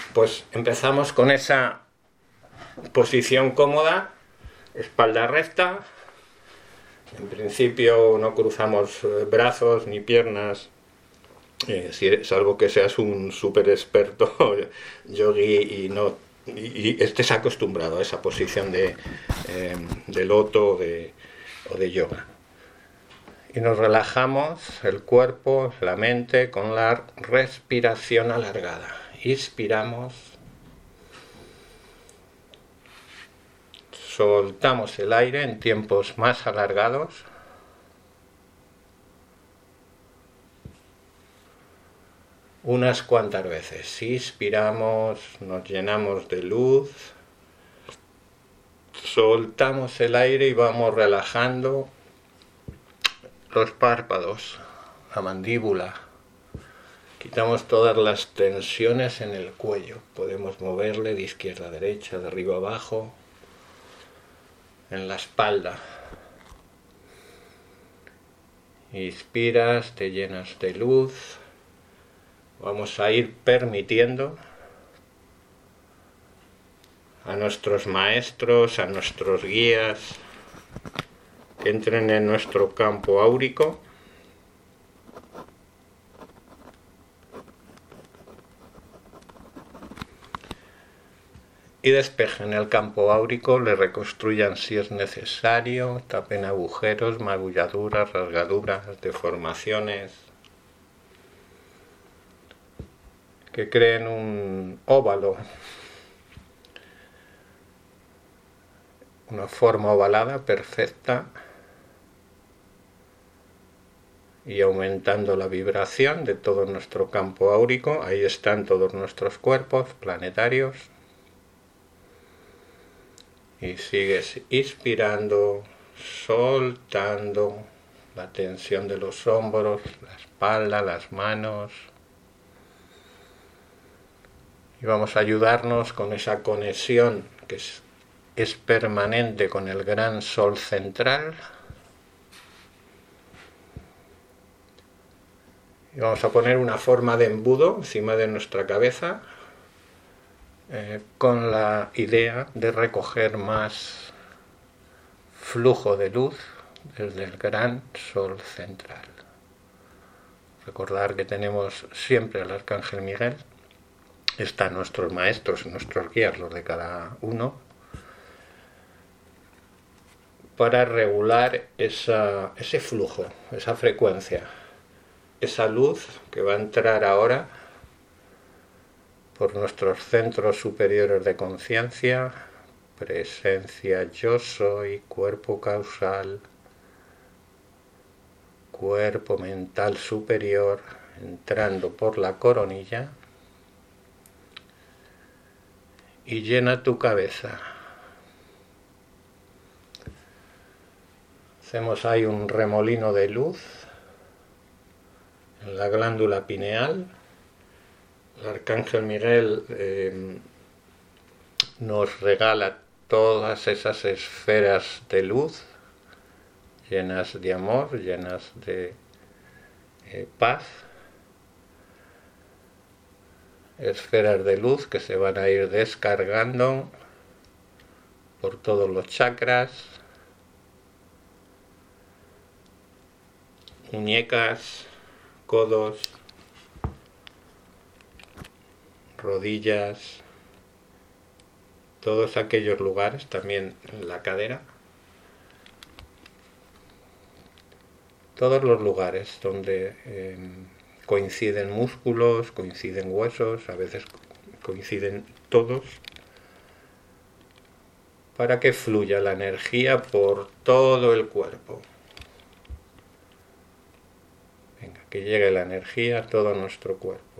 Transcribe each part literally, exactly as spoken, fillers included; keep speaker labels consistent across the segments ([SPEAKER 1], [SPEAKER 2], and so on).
[SPEAKER 1] Pues empezamos con esa posición cómoda, espalda recta. En principio no cruzamos brazos ni piernas, eh, si, salvo que seas un súper experto yogi y no y, y estés acostumbrado a esa posición de, eh, de loto o de, o de yoga. Y nos relajamos el cuerpo, la mente con la respiración alargada. Inspiramos, soltamos el aire en tiempos más alargados. Unas cuantas veces. Inspiramos, nos llenamos de luz, soltamos el aire y vamos relajando los párpados, la mandíbula. Quitamos todas las tensiones en el cuello. Podemos moverle de izquierda a derecha, de arriba a abajo, en la espalda. Inspiras, te llenas de luz. Vamos a ir permitiendo a nuestros maestros, a nuestros guías, que entren en nuestro campo áurico. Y despejen el campo áurico, le reconstruyan si es necesario, tapen agujeros, magulladuras, rasgaduras, deformaciones, que creen un óvalo, una forma ovalada perfecta, y aumentando la vibración de todo nuestro campo áurico. Ahí están todos nuestros cuerpos planetarios. Y sigues inspirando, soltando la tensión de los hombros, la espalda, las manos. Y vamos a ayudarnos con esa conexión que es, es permanente con el gran sol central. Y vamos a poner una forma de embudo encima de nuestra cabeza, Eh, con la idea de recoger más flujo de luz desde el gran sol central. Recordar que tenemos siempre al Arcángel Miguel, están nuestros maestros, nuestros guías, los de cada uno, para regular esa, ese flujo, esa frecuencia, esa luz que va a entrar ahora por nuestros centros superiores de conciencia, presencia yo soy, cuerpo causal, cuerpo mental superior, entrando por la coronilla, y llena tu cabeza. Hacemos ahí un remolino de luz en la glándula pineal. El Arcángel Miguel eh, nos regala todas esas esferas de luz llenas de amor, llenas de eh, paz, esferas de luz que se van a ir descargando por todos los chakras, muñecas, codos, rodillas, todos aquellos lugares, también en la cadera, todos los lugares donde eh, coinciden músculos, coinciden huesos, a veces coinciden todos, para que fluya la energía por todo el cuerpo. Venga, que llegue la energía a todo nuestro cuerpo.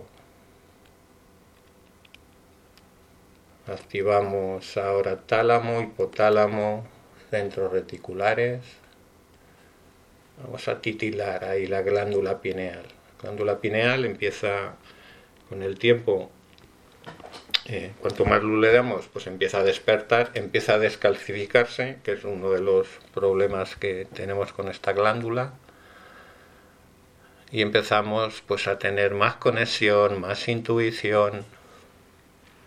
[SPEAKER 1] Activamos ahora tálamo, hipotálamo, centros reticulares. Vamos a titilar ahí la glándula pineal. La glándula pineal empieza con el tiempo, eh, cuanto más luz le damos, pues empieza a despertar, empieza a descalcificarse, que es uno de los problemas que tenemos con esta glándula. Y empezamos pues a tener más conexión, más intuición,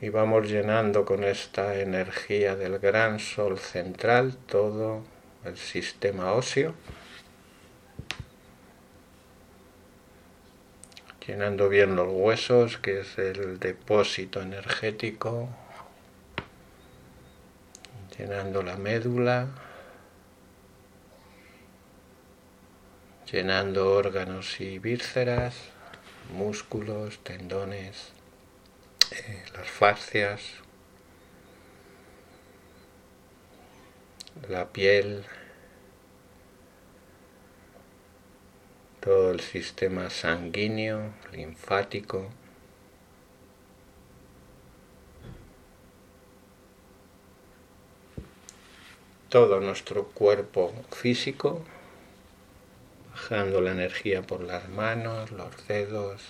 [SPEAKER 1] Y vamos llenando con esta energía del gran sol central todo el sistema óseo, llenando bien los huesos, que es el depósito energético, llenando la médula, llenando órganos y vísceras, músculos, tendones, eh, las fascias, la piel, todo el sistema sanguíneo, linfático, todo nuestro cuerpo físico, bajando la energía por las manos, los dedos,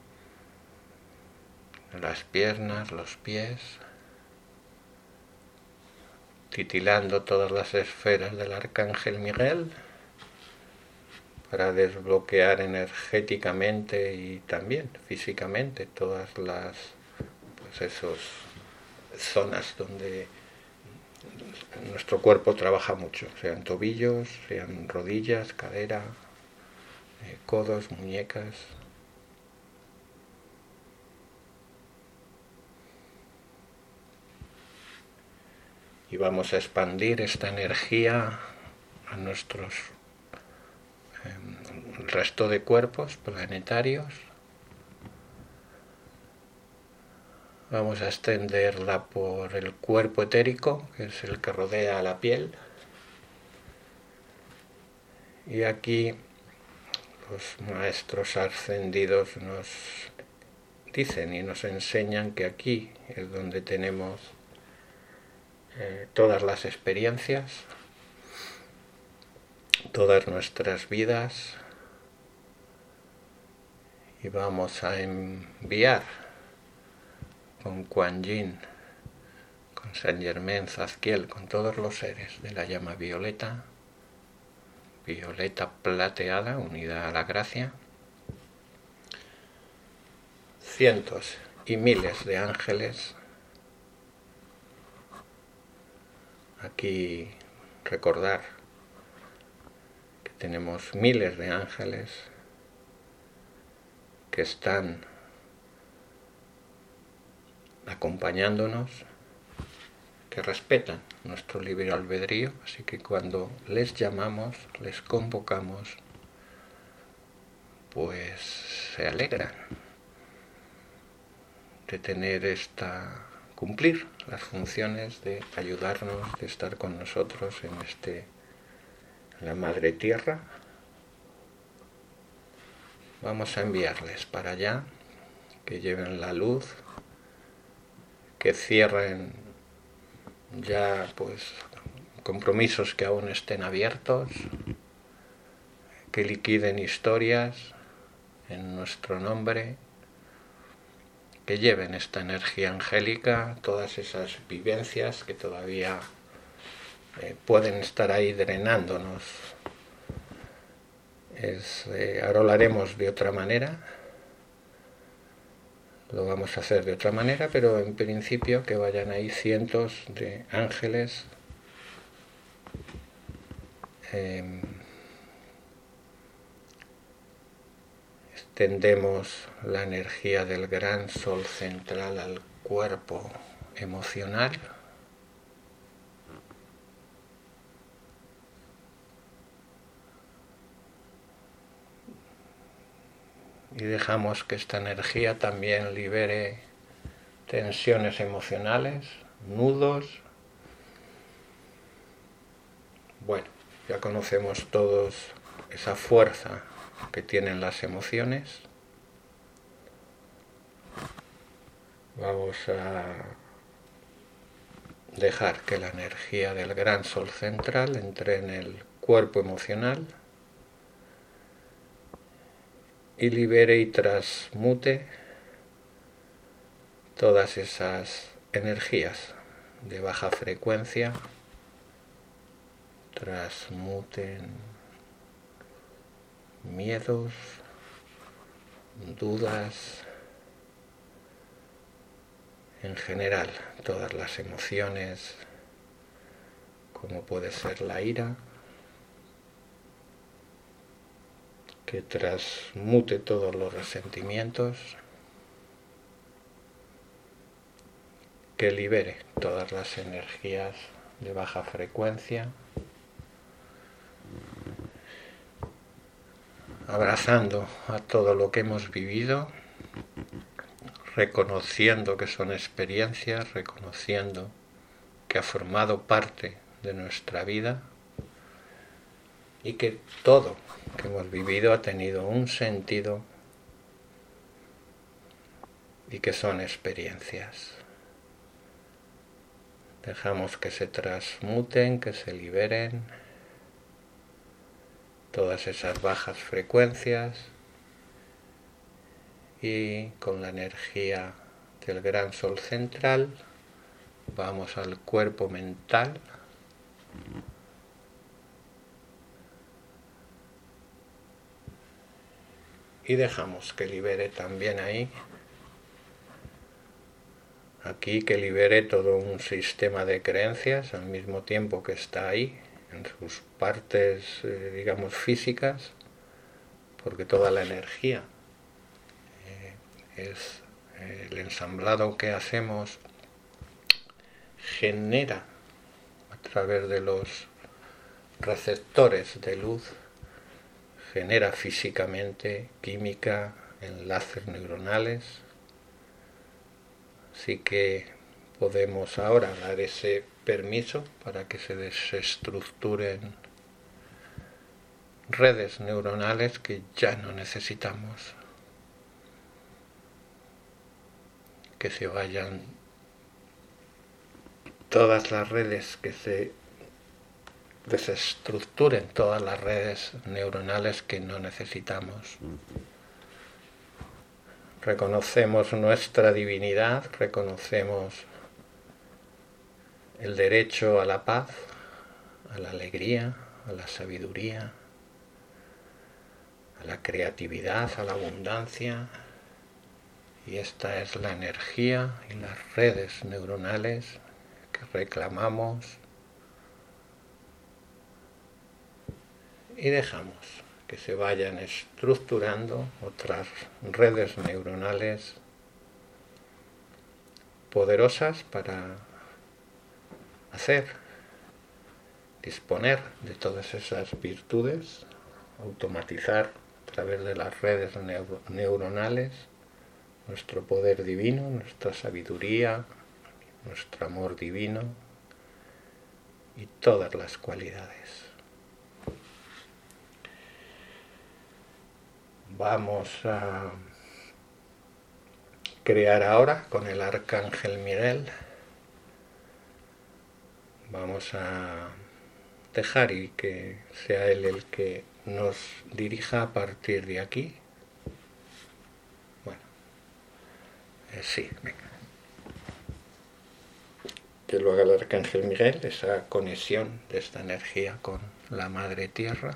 [SPEAKER 1] las piernas, los pies, titilando todas las esferas del Arcángel Miguel para desbloquear energéticamente y también físicamente todas las, pues esos zonas donde nuestro cuerpo trabaja mucho, sean tobillos, sean rodillas, cadera, eh, codos, muñecas. Y vamos a expandir esta energía a nuestros eh, el resto de cuerpos planetarios. Vamos a extenderla por el cuerpo etérico, que es el que rodea a la piel. Y aquí los maestros ascendidos nos dicen y nos enseñan que aquí es donde tenemos eh, todas las experiencias, todas nuestras vidas, y vamos a enviar con Kuan Yin, con Saint Germain, Zadkiel, con todos los seres de la llama violeta, violeta plateada, unida a la gracia, cientos y miles de ángeles. Aquí recordar que tenemos miles de ángeles que están acompañándonos, que respetan nuestro libre albedrío, así que cuando les llamamos, les convocamos, pues se alegran de tener esta, cumplir las funciones de ayudarnos, de estar con nosotros en este, en la madre tierra. Vamos a enviarles para allá, que lleven la luz, que cierren ya pues compromisos que aún estén abiertos, que liquiden historias en nuestro nombre, que lleven esta energía angélica, todas esas vivencias que todavía eh, pueden estar ahí drenándonos. Es, eh, ahora lo haremos de otra manera, lo vamos a hacer de otra manera, pero en principio que vayan ahí cientos de ángeles eh, extendemos la energía del gran sol central al cuerpo emocional. Y dejamos que esta energía también libere tensiones emocionales, nudos. Bueno, ya conocemos todos esa fuerza que tienen las emociones. Vamos a dejar que la energía del gran sol central entre en el cuerpo emocional y libere y transmute todas esas energías de baja frecuencia, transmuten miedos, dudas, en general, todas las emociones, como puede ser la ira, que transmute todos los resentimientos, que libere todas las energías de baja frecuencia, abrazando a todo lo que hemos vivido, reconociendo que son experiencias, reconociendo que ha formado parte de nuestra vida y que todo que hemos vivido ha tenido un sentido y que son experiencias. Dejamos que se transmuten, que se liberen todas esas bajas frecuencias y con la energía del gran sol central vamos al cuerpo mental y dejamos que libere también ahí, aquí que libere todo un sistema de creencias al mismo tiempo que está ahí en sus partes, eh, digamos, físicas, porque toda la energía eh, es eh, el ensamblado que hacemos genera a través de los receptores de luz, genera físicamente química, enlaces neuronales, así que podemos ahora dar ese permiso para que se desestructuren redes neuronales que ya no necesitamos, que se vayan todas las redes, que se desestructuren todas las redes neuronales que no necesitamos. Reconocemos nuestra divinidad, reconocemos el derecho a la paz, a la alegría, a la sabiduría, a la creatividad, a la abundancia, y esta es la energía y las redes neuronales que reclamamos y dejamos que se vayan estructurando otras redes neuronales poderosas para hacer, disponer de todas esas virtudes, automatizar a través de las redes neuro- neuronales nuestro poder divino, nuestra sabiduría, nuestro amor divino y todas las cualidades. Vamos a crear ahora con el Arcángel Miguel. Vamos a dejar y que sea él el que nos dirija a partir de aquí. Bueno, eh, sí, venga. Que lo haga el Arcángel Miguel, esa conexión de esta energía con la Madre Tierra.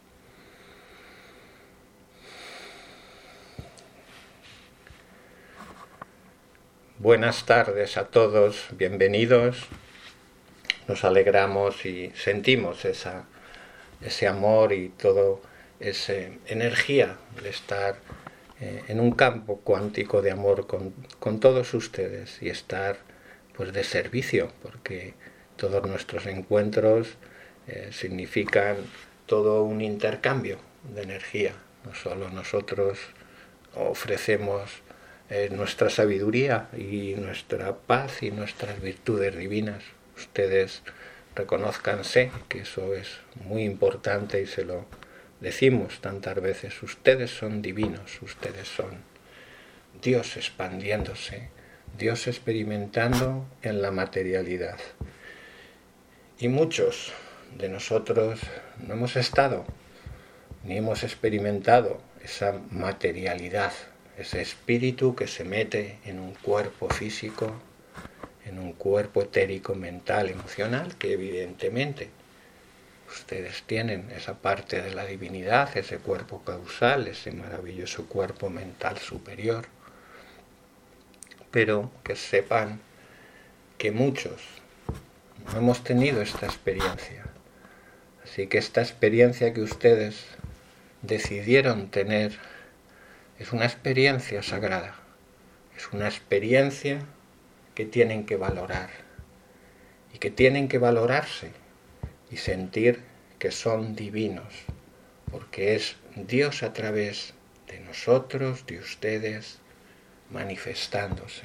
[SPEAKER 1] Buenas tardes a todos, bienvenidos. Nos alegramos y sentimos esa, ese amor y toda esa energía de estar eh, en un campo cuántico de amor con, con todos ustedes y estar pues de servicio, porque todos nuestros encuentros eh, significan todo un intercambio de energía. No solo nosotros ofrecemos eh, nuestra sabiduría y nuestra paz y nuestras virtudes divinas. Ustedes reconózcanse que eso es muy importante y se lo decimos tantas veces. Ustedes son divinos, ustedes son Dios expandiéndose, Dios experimentando en la materialidad. Y muchos de nosotros no hemos estado ni hemos experimentado esa materialidad, ese espíritu que se mete en un cuerpo físico, en un cuerpo etérico, mental, emocional, que evidentemente ustedes tienen esa parte de la divinidad, ese cuerpo causal, ese maravilloso cuerpo mental superior. pero que sepan que muchos no hemos tenido esta experiencia. Así que esta experiencia que ustedes decidieron tener es una experiencia sagrada, es una experiencia que tienen que valorar y que tienen que valorarse y sentir que son divinos, porque es Dios a través de nosotros, de ustedes, manifestándose.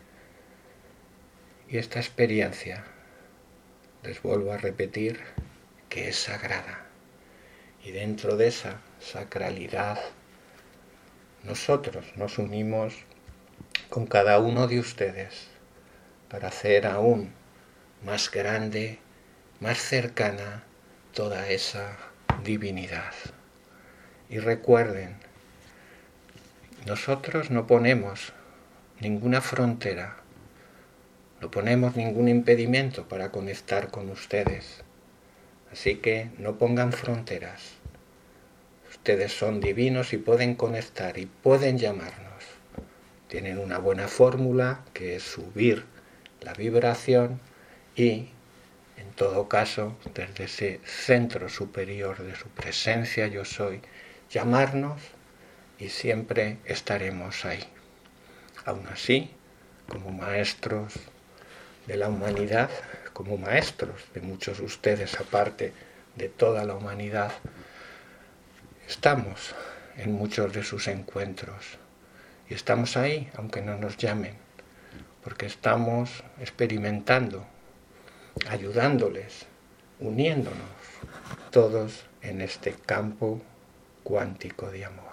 [SPEAKER 1] Y esta experiencia, les vuelvo a repetir, que es sagrada. Y dentro de esa sacralidad, nosotros nos unimos con cada uno de ustedes para hacer aún más grande, más cercana toda esa divinidad. Y recuerden, nosotros no ponemos ninguna frontera, no ponemos ningún impedimento para conectar con ustedes. Así que no pongan fronteras. Ustedes son divinos y pueden conectar y pueden llamarnos. Tienen una buena fórmula que es subir la vibración y, en todo caso, desde ese centro superior de su presencia yo soy, llamarnos y siempre estaremos ahí. Aún así, como maestros de la humanidad, como maestros de muchos de ustedes, aparte de toda la humanidad, estamos en muchos de sus encuentros y estamos ahí, aunque no nos llamen, porque estamos experimentando, ayudándoles, uniéndonos todos en este campo cuántico de amor.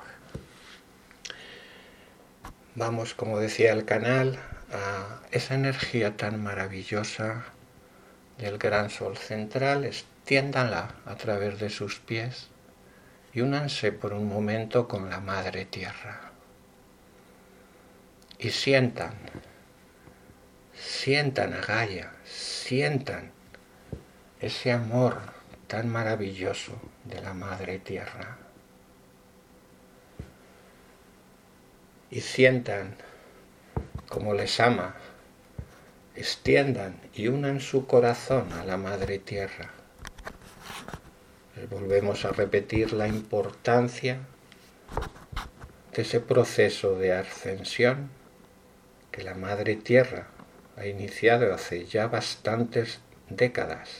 [SPEAKER 1] Vamos, como decía el canal, a esa energía tan maravillosa del gran sol central, extiéndanla a través de sus pies y únanse por un momento con la Madre Tierra. Y sientan, sientan a Gaia, sientan ese amor tan maravilloso de la Madre Tierra. Y sientan como les ama, extiendan y unan su corazón a la Madre Tierra. Les volvemos a repetir la importancia de ese proceso de ascensión que la Madre Tierra ha iniciado hace ya bastantes décadas.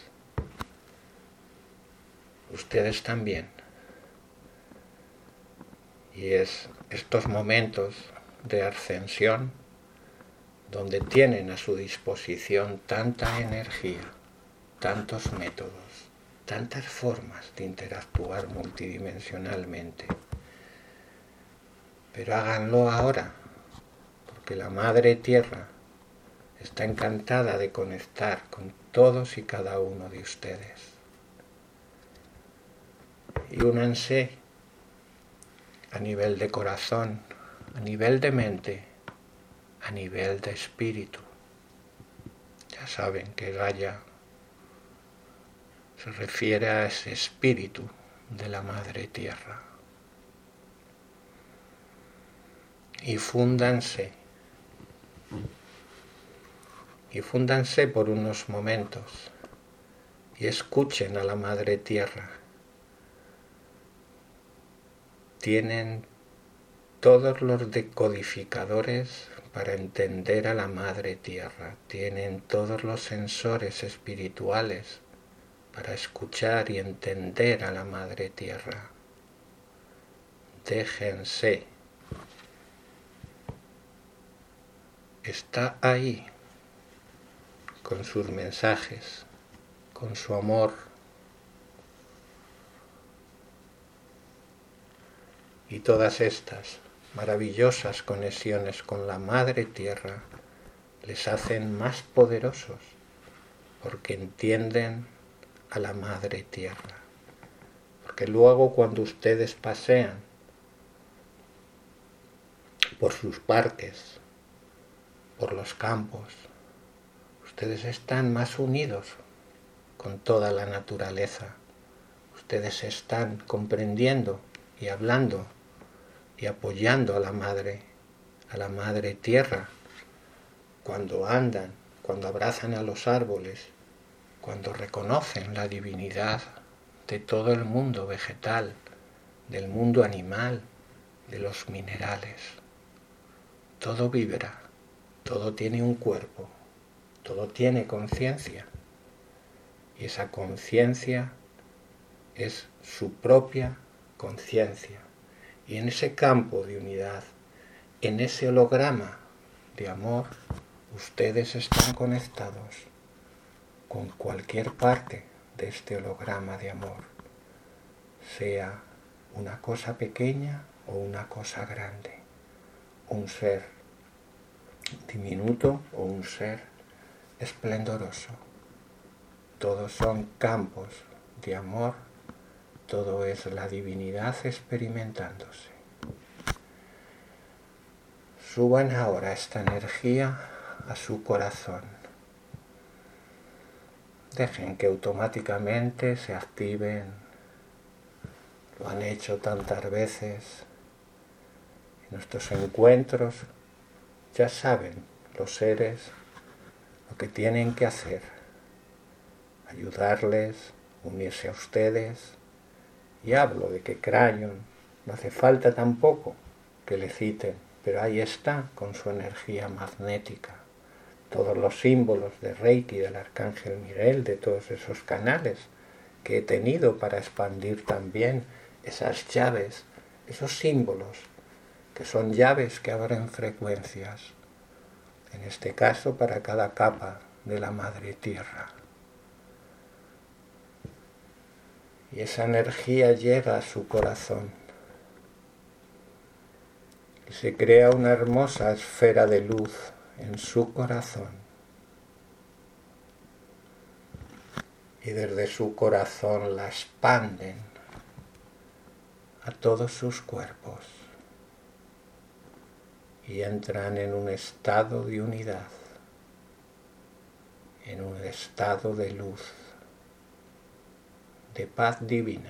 [SPEAKER 1] Ustedes también. Y es estos momentos de ascensión donde tienen a su disposición tanta energía, tantos métodos, tantas formas de interactuar multidimensionalmente. Pero háganlo ahora, porque la Madre Tierra está encantada de conectar con todos y cada uno de ustedes. Y únanse a nivel de corazón, a nivel de mente, a nivel de espíritu. Ya saben que Gaia se refiere a ese espíritu de la Madre Tierra. Y fúndanse, y fúndanse por unos momentos y escuchen a la Madre Tierra. Tienen todos los decodificadores para entender a la Madre Tierra. Tienen todos los sensores espirituales para escuchar y entender a la Madre Tierra. Déjense. Está ahí, con sus mensajes, con su amor. Y todas estas maravillosas conexiones con la Madre Tierra les hacen más poderosos, porque entienden a la Madre Tierra. Porque luego cuando ustedes pasean por sus parques, por los campos, ustedes están más unidos con toda la naturaleza. Ustedes están comprendiendo y hablando y apoyando a la Madre, a la Madre Tierra, cuando andan, cuando abrazan a los árboles, cuando reconocen la divinidad de todo el mundo vegetal, del mundo animal, de los minerales. Todo vibra, todo tiene un cuerpo, todo tiene conciencia. Y esa conciencia es su propia conciencia. Y en ese campo de unidad, en ese holograma de amor, ustedes están conectados con cualquier parte de este holograma de amor, sea una cosa pequeña o una cosa grande, un ser diminuto o un ser esplendoroso. Todos son campos de amor, todo es la divinidad experimentándose. Suban ahora esta energía a su corazón. Dejen que automáticamente se activen. Lo han hecho tantas veces. En nuestros encuentros ya saben los seres lo que tienen que hacer. Ayudarles, unirse a ustedes. Y hablo de que Crayon no hace falta tampoco que le citen, pero ahí está con su energía magnética. Todos los símbolos de Reiki, del Arcángel Miguel, de todos esos canales que he tenido para expandir también esas llaves, esos símbolos, que son llaves que abren frecuencias, en este caso para cada capa de la Madre Tierra. Y esa energía llega a su corazón y se crea una hermosa esfera de luz en su corazón. Y desde su corazón la expanden a todos sus cuerpos y entran en un estado de unidad, en un estado de luz, de paz divina.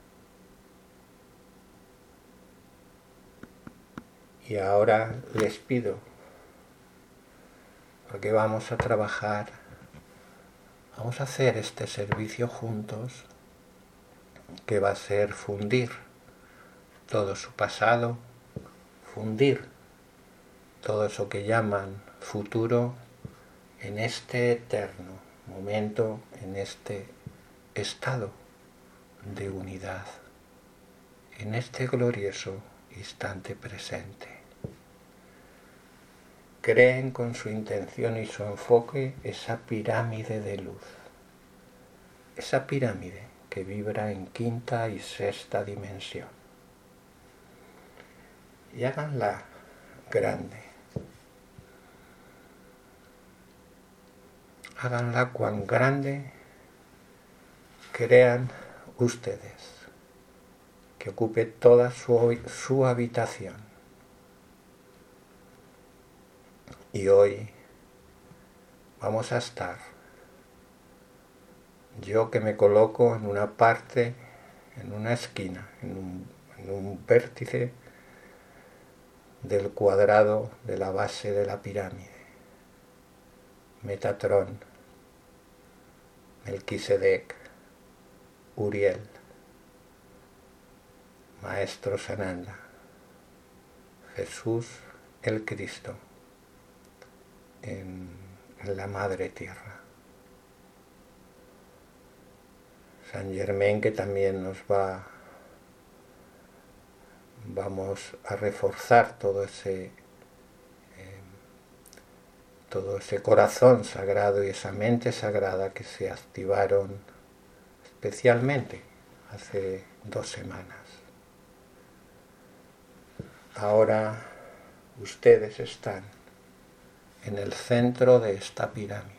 [SPEAKER 1] Y ahora les pido, porque vamos a trabajar, vamos a hacer este servicio juntos, que va a ser fundir todo su pasado, fundir todo eso que llaman futuro en este eterno momento, en este estado de unidad, en este glorioso instante presente. Creen con su intención y su enfoque esa pirámide de luz, esa pirámide que vibra en quinta y sexta dimensión. Y háganla grande. Háganla cuán grande crean ustedes, que ocupe toda su, su habitación. Y hoy vamos a estar, yo que me coloco en una parte, en una esquina, en un, en un vértice del cuadrado de la base de la pirámide. Metatrón, Melquisedec, Uriel, Maestro Sananda, Jesús el Cristo, en, en la Madre Tierra. San Germain, que también nos va, vamos a reforzar todo ese todo ese corazón sagrado y esa mente sagrada que se activaron especialmente hace dos semanas. Ahora ustedes están en el centro de esta pirámide.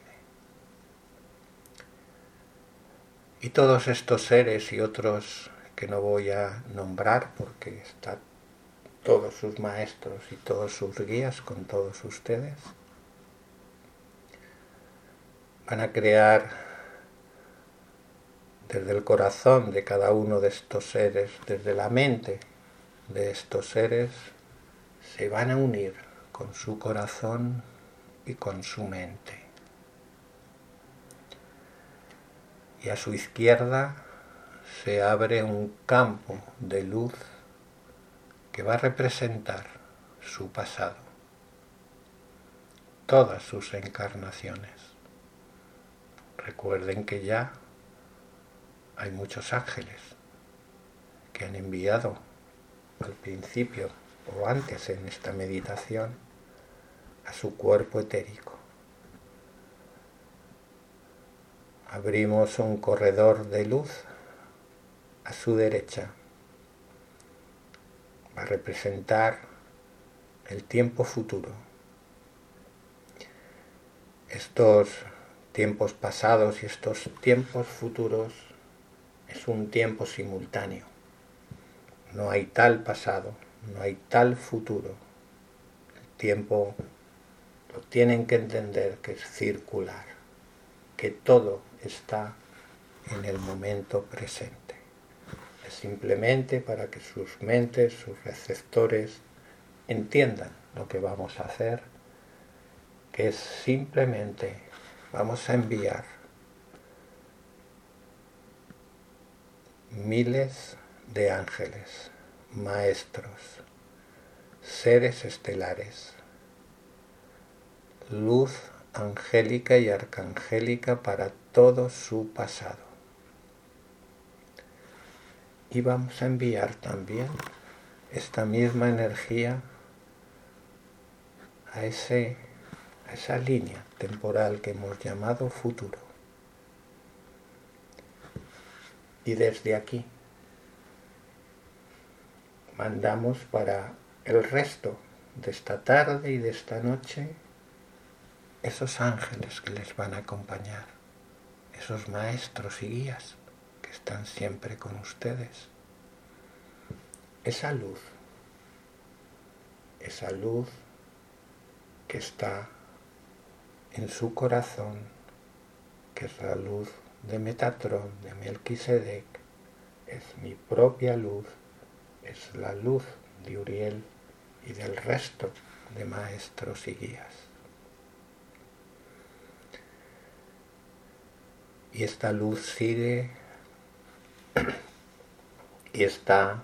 [SPEAKER 1] Y todos estos seres y otros que no voy a nombrar porque están todos sus maestros y todos sus guías con todos ustedes, van a crear desde el corazón de cada uno de estos seres, desde la mente de estos seres, se van a unir con su corazón y con su mente. Y a su izquierda se abre un campo de luz que va a representar su pasado, todas sus encarnaciones. Recuerden que ya hay muchos ángeles que han enviado al principio o antes en esta meditación a su cuerpo etérico. Abrimos un corredor de luz a su derecha. Va a representar el tiempo futuro. Estos tiempos pasados y estos tiempos futuros es un tiempo simultáneo. No hay tal pasado, no hay tal futuro. El tiempo lo tienen que entender que es circular, que todo está en el momento presente. Es simplemente para que sus mentes, sus receptores, entiendan lo que vamos a hacer, que es simplemente vamos a enviar miles de ángeles, maestros, seres estelares, luz angélica y arcangélica para todo su pasado. Y vamos a enviar también esta misma energía a, ese, a esa línea temporal que hemos llamado futuro. Y desde aquí mandamos para el resto de esta tarde y de esta noche esos ángeles que les van a acompañar, esos maestros y guías que están siempre con ustedes. Esa luz, esa luz que está en su corazón, que es la luz de Metatrón, de Melquisedec, es mi propia luz, es la luz de Uriel y del resto de maestros y guías. Y esta luz sigue y está,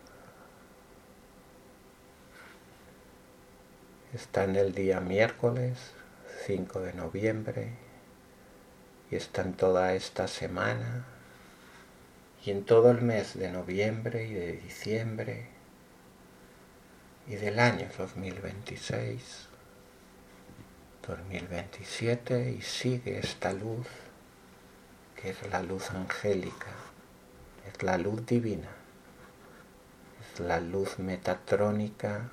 [SPEAKER 1] está en el día miércoles cinco de noviembre y está en toda esta semana y en todo el mes de noviembre y de diciembre y del año dos mil veintiséis, dos mil veintisiete, y sigue esta luz que es la luz angélica, es la luz divina, es la luz metatrónica,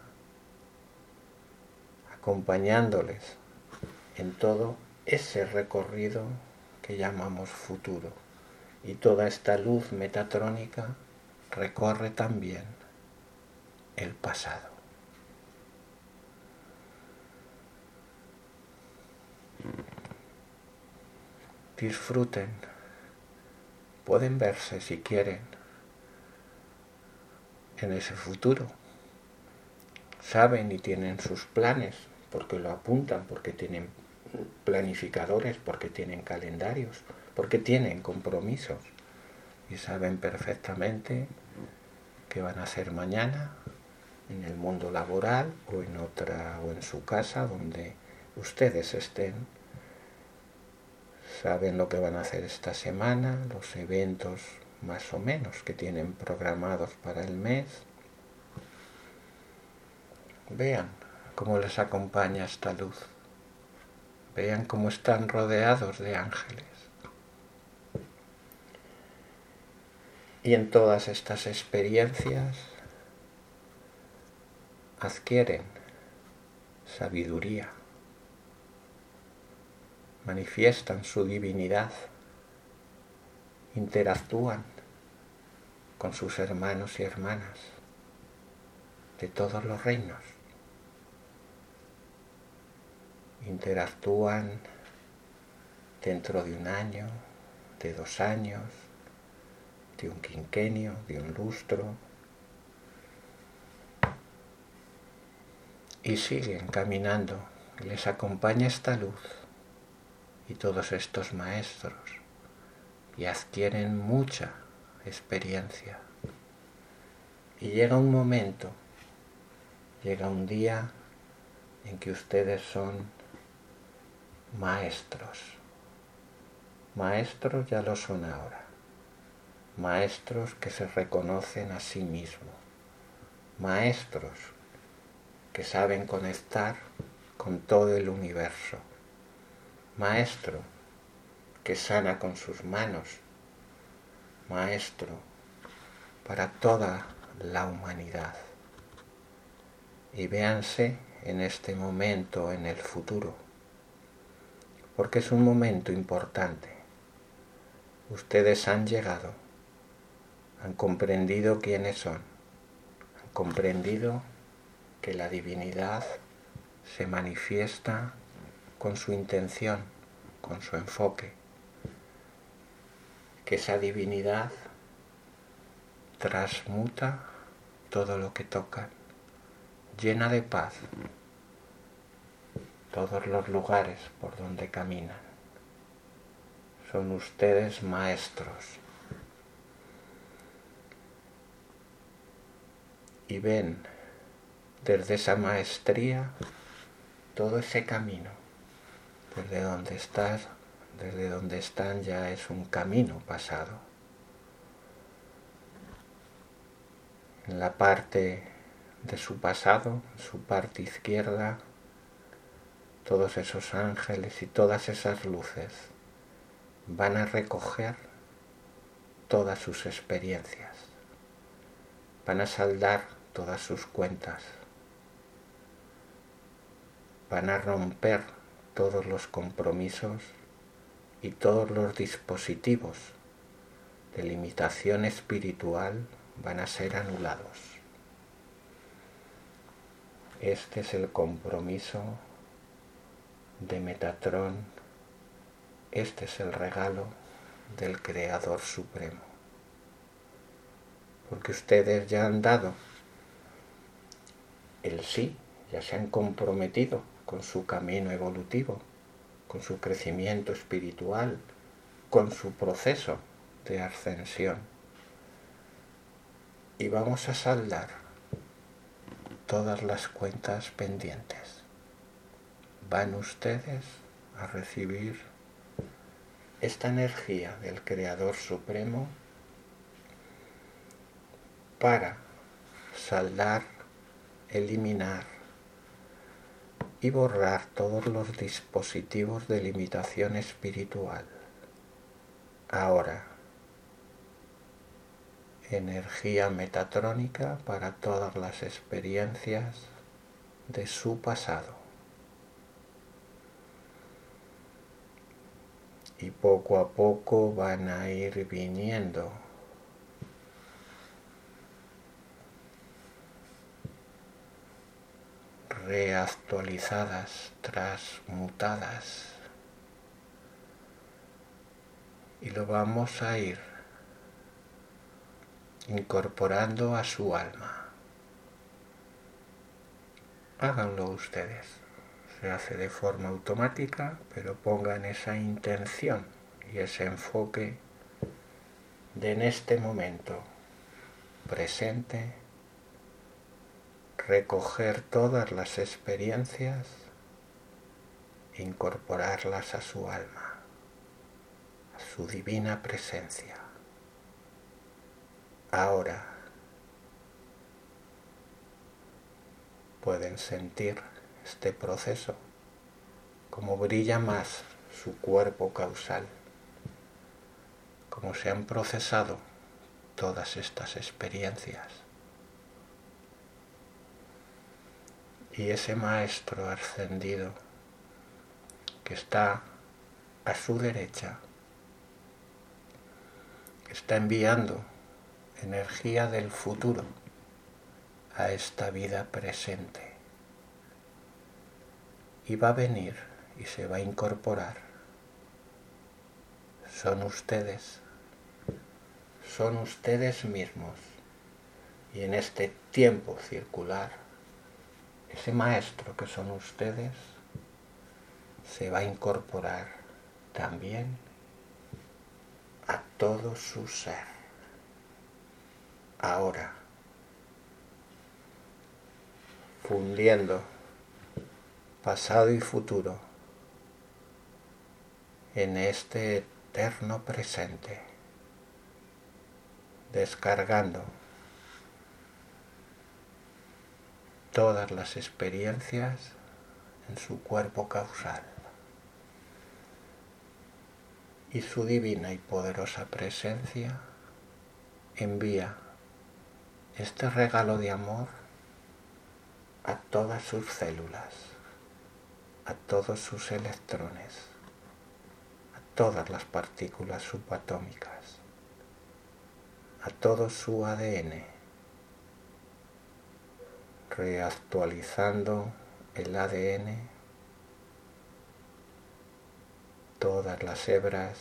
[SPEAKER 1] acompañándoles en todo ese recorrido que llamamos futuro. Y toda esta luz metatrónica recorre también el pasado. Disfruten, pueden verse si quieren en ese futuro. Saben y tienen sus planes porque lo apuntan, porque tienen planificadores, porque tienen calendarios, porque tienen compromisos y saben perfectamente qué van a hacer mañana en el mundo laboral o en otra o en su casa donde ustedes estén. Saben lo que van a hacer esta semana, los eventos más o menos que tienen programados para el mes. Vean cómo les acompaña esta luz. Vean cómo están rodeados de ángeles. Y en todas estas experiencias adquieren sabiduría, manifiestan su divinidad, interactúan con sus hermanos y hermanas de todos los reinos. Interactúan dentro de un año, de dos años, de un quinquenio, de un lustro, y siguen caminando les acompaña esta luz y todos estos maestros y adquieren mucha experiencia. Y llega un momento, llega un día en que ustedes son maestros. Maestros ya lo son ahora. Maestros que se reconocen a sí mismos. Maestros que saben conectar con todo el universo. Maestro que sana con sus manos. Maestro para toda la humanidad. Y véanse en este momento, en el futuro, porque es un momento importante. Ustedes han llegado, han comprendido quiénes son, han comprendido que la divinidad se manifiesta con su intención, con su enfoque, que esa divinidad transmuta todo lo que tocan, llena de paz todos los lugares por donde caminan. Son ustedes maestros y ven desde esa maestría todo ese camino. Desde donde estás, desde donde están ya es un camino pasado. En la parte de su pasado, su parte izquierda, todos esos ángeles y todas esas luces van a recoger todas sus experiencias, van a saldar todas sus cuentas, van a romper todos los compromisos y todos los dispositivos de limitación espiritual van a ser anulados. Este es el compromiso de Metatron, este es el regalo del Creador Supremo. Porque ustedes ya han dado el sí, ya se han comprometido con su camino evolutivo, con su crecimiento espiritual, con su proceso de ascensión. Y vamos a saldar todas las cuentas pendientes. Van ustedes a recibir esta energía del Creador Supremo para saldar, eliminar y borrar todos los dispositivos de limitación espiritual. Ahora, energía metatrónica para todas las experiencias de su pasado. Y poco a poco van a ir viniendo reactualizadas, transmutadas, y lo vamos a ir incorporando a su alma. Háganlo ustedes. Se hace de forma automática, pero pongan esa intención y ese enfoque de en este momento presente recoger todas las experiencias e incorporarlas a su alma, a su divina presencia. Ahora pueden sentir este proceso, como brilla más su cuerpo causal, como se han procesado todas estas experiencias. Y ese maestro ascendido que está a su derecha está enviando energía del futuro a esta vida presente. Y va a venir y se va a incorporar. Son ustedes, son ustedes mismos. Y en este tiempo circular, ese maestro que son ustedes
[SPEAKER 2] se va a incorporar también a todo su ser. Ahora, fundiendo pasado y futuro en este eterno presente, descargando todas las experiencias en su cuerpo causal, y su divina y poderosa presencia envía este regalo de amor a todas sus células, a todos sus electrones, a todas las partículas subatómicas, a todo su A D N, reactualizando el A D N, todas las hebras,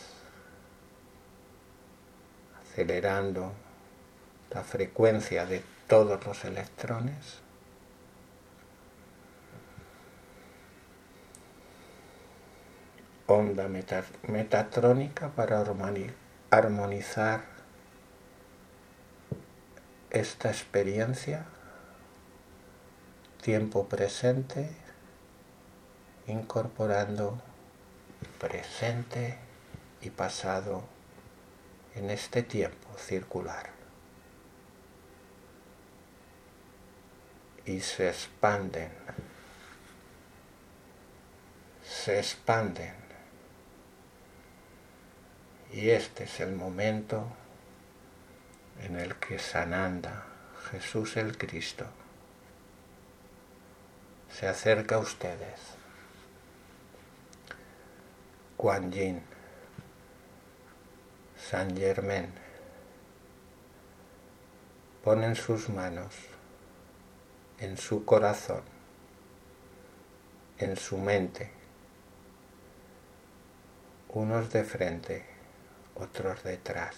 [SPEAKER 2] acelerando la frecuencia de todos los electrones, onda meta, metatrónica para armonizar esta experiencia, tiempo presente, incorporando presente y pasado en este tiempo circular. Y se expanden, se expanden. Y este es el momento en el que Sananda, Jesús el Cristo, se acerca a ustedes. Kuan Yin, Saint Germain, ponen sus manos en su corazón, en su mente, unos de frente, otros detrás.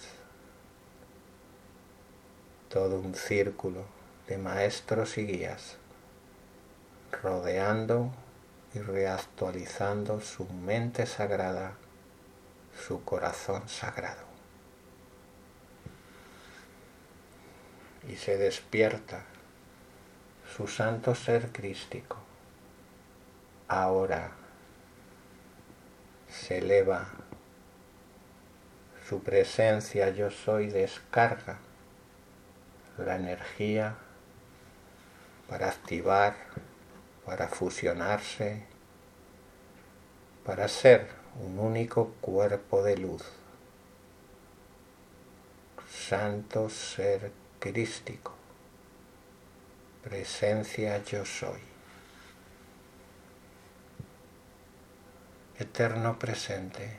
[SPEAKER 2] Todo un círculo de maestros y guías, rodeando y reactualizando su mente sagrada, su corazón sagrado. Y se despierta su santo ser crístico. Ahora se eleva su presencia, yo soy, descarga la energía para activar, para fusionarse, para ser un único cuerpo de luz. Santo ser crístico, presencia yo soy. Eterno presente.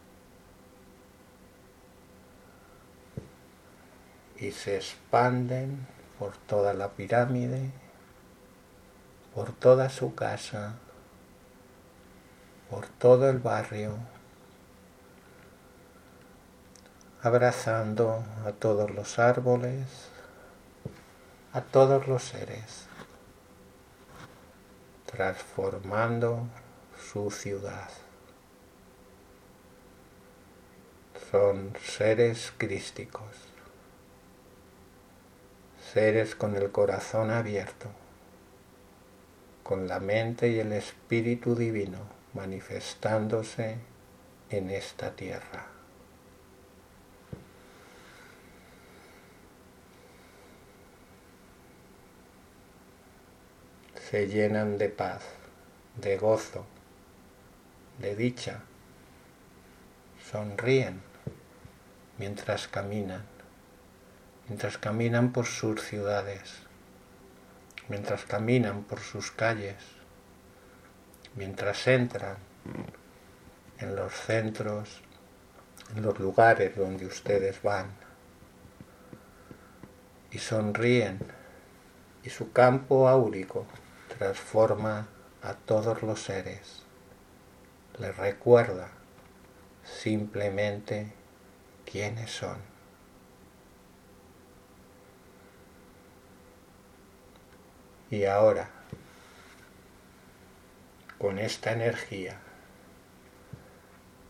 [SPEAKER 2] Y se expanden por toda la pirámide, por toda su casa, por todo el barrio, abrazando a todos los árboles, a todos los seres, transformando su ciudad. Son seres crísticos, seres con el corazón abierto, con la mente y el espíritu divino manifestándose en esta tierra. Se llenan de paz, de gozo, de dicha, sonríen mientras caminan, mientras caminan por sus ciudades, mientras caminan por sus calles, mientras entran en los centros, en los lugares donde ustedes van, y sonríen, y su campo áurico transforma a todos los seres, les recuerda simplemente quiénes son. Y ahora, con esta energía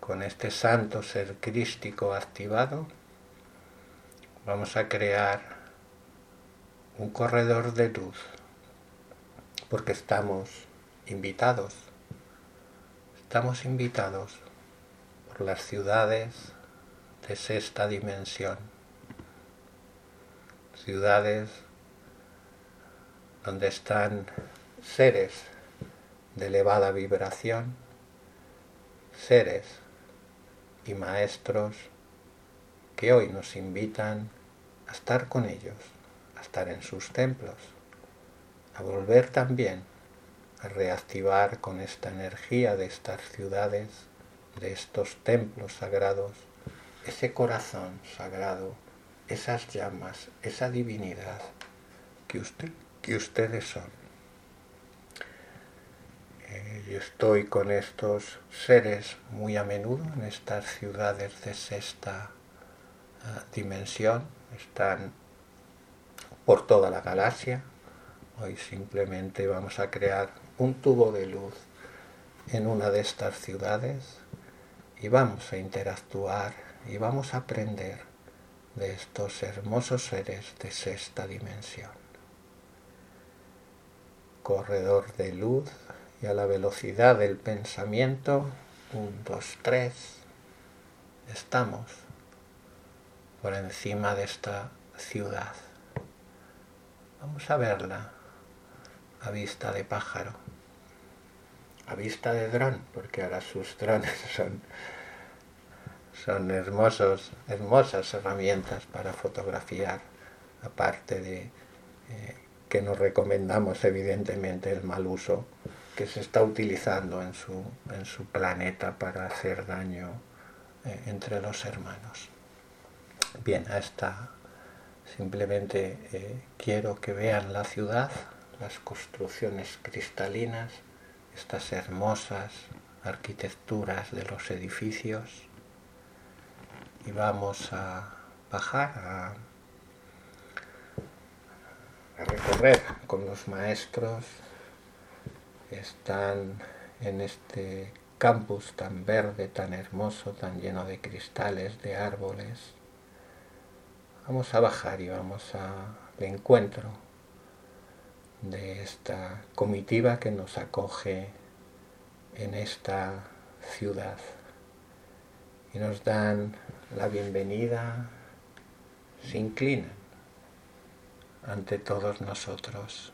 [SPEAKER 2] con este santo ser crístico activado, vamos a crear un corredor de luz, porque estamos invitados, estamos invitados por las ciudades de sexta dimensión, ciudades donde están seres de elevada vibración, seres y maestros que hoy nos invitan a estar con ellos, a estar en sus templos, a volver también a reactivar con esta energía de estas ciudades, de estos templos sagrados, ese corazón sagrado, esas llamas, esa divinidad que, usted, que ustedes son. Eh, yo estoy con estos seres muy a menudo en estas ciudades de sexta uh, dimensión, están por toda la galaxia. Hoy simplemente vamos a crear un tubo de luz en una de estas ciudades y vamos a interactuar y vamos a aprender de estos hermosos seres de sexta dimensión. Corredor de luz y a la velocidad del pensamiento, un, dos, tres, estamos por encima de esta ciudad. Vamos a verla a vista de pájaro, a vista de dron, porque ahora sus drones son, son hermosos, hermosas herramientas para fotografiar, aparte de eh, que nos recomendamos evidentemente el mal uso que se está utilizando en su, en su planeta para hacer daño eh, entre los hermanos. Bien, a esta simplemente eh, quiero que vean la ciudad, las construcciones cristalinas, estas hermosas arquitecturas de los edificios, y vamos a bajar a, a recorrer con los maestros que están en este campus tan verde, tan hermoso, tan lleno de cristales, de árboles. Vamos a bajar y vamos al encuentro de esta comitiva que nos acoge en esta ciudad y nos dan la bienvenida, se inclinan ante todos nosotros.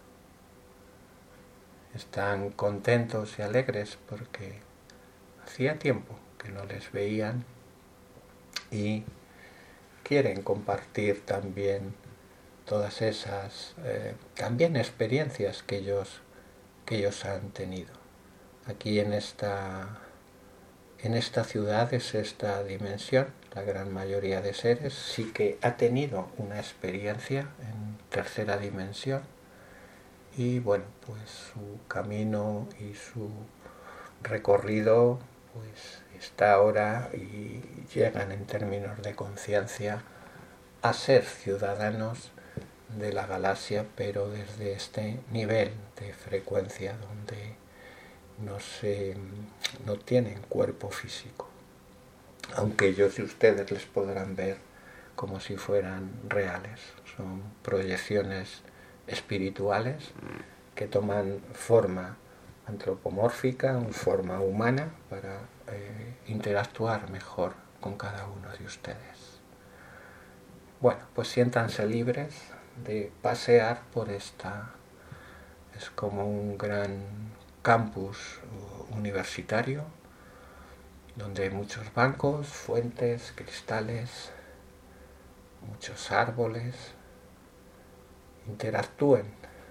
[SPEAKER 2] Están contentos y alegres porque hacía tiempo que no les veían y quieren compartir también todas esas eh, también experiencias que ellos, que ellos han tenido. Aquí en esta, en esta ciudad, es esta dimensión, la gran mayoría de seres sí que ha tenido una experiencia en tercera dimensión y bueno, pues su camino y su recorrido pues está ahora y llegan en términos de conciencia a ser ciudadanos de la galaxia, pero desde este nivel de frecuencia donde no, se, no tienen cuerpo físico, aunque ellos y ustedes les podrán ver como si fueran reales. Son proyecciones espirituales que toman forma antropomórfica, forma humana, para eh, interactuar mejor con cada uno de ustedes. Bueno, pues siéntanse libres de pasear por esta, es como un gran campus universitario, donde hay muchos bancos, fuentes, cristales, muchos árboles. Interactúen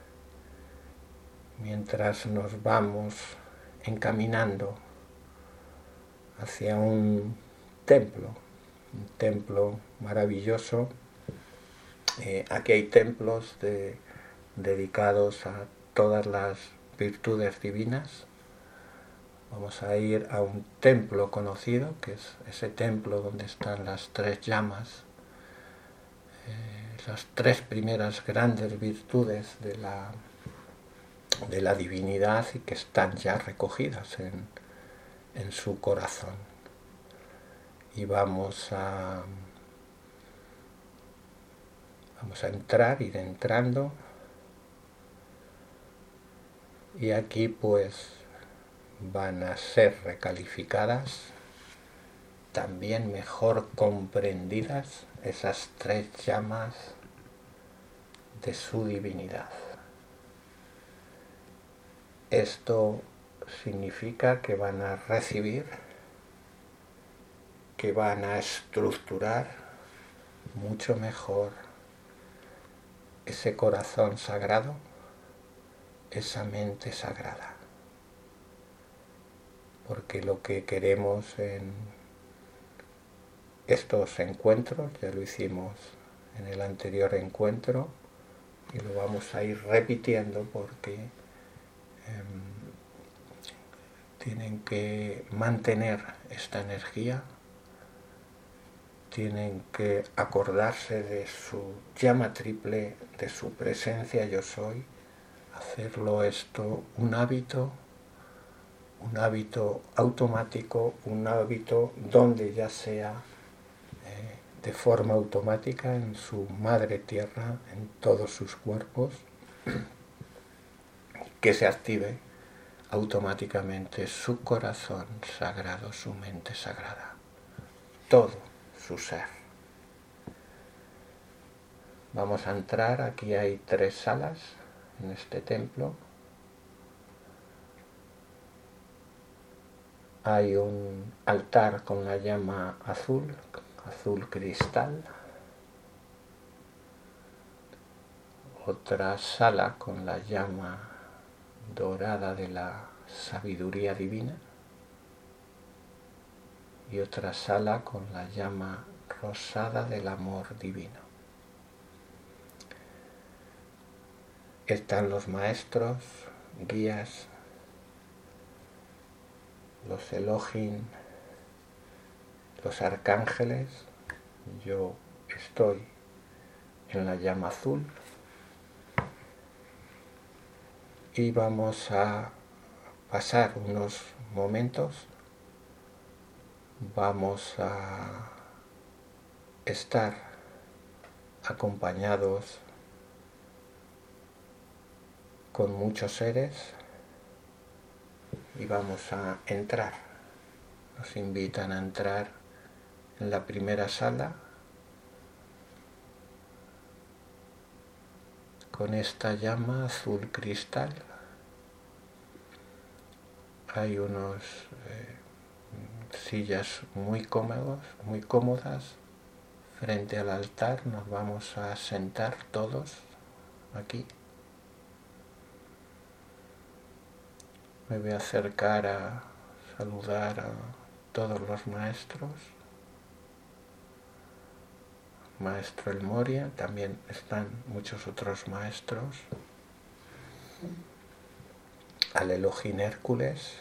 [SPEAKER 2] mientras nos vamos encaminando hacia un templo, un templo maravilloso. Eh, aquí hay templos de, dedicados a todas las virtudes divinas. Vamos a ir a un templo conocido, que es ese templo donde están las tres llamas, eh, las tres primeras grandes virtudes de la, de la divinidad y que están ya recogidas en, en su corazón. y vamos a, vamos a entrar, ir entrando, y aquí pues van a ser recalificadas, también mejor comprendidas esas tres llamas de su divinidad. Esto significa que van a recibir, que van a estructurar mucho mejor ese corazón sagrado, esa mente sagrada. Porque lo que queremos en estos encuentros, ya lo hicimos en el anterior encuentro y lo vamos a ir repitiendo porque eh, tienen que mantener esta energía, tienen que acordarse de su llama triple, de su presencia yo soy, hacerlo esto un hábito, un hábito automático, un hábito donde ya sea eh, de forma automática en su madre tierra, en todos sus cuerpos, que se active automáticamente su corazón sagrado, su mente sagrada, todo su ser. Vamos a entrar, aquí hay tres salas en este templo. Hay un altar con la llama azul, azul cristal. Otra sala con la llama dorada de la sabiduría divina. Y otra sala con la llama rosada del amor divino. Están los maestros, guías, los Elohim, los arcángeles. Yo estoy en la llama azul y vamos a pasar unos momentos, vamos a estar acompañados con muchos seres y vamos a entrar. Nos invitan a entrar en la primera sala con esta llama azul cristal. Hay unos eh, sillas muy cómodos, muy cómodas frente al altar. Nos vamos a sentar todos aquí. Me voy a acercar a saludar a todos los maestros. Maestro El Moria, también están muchos otros maestros. Al Elohim Hércules.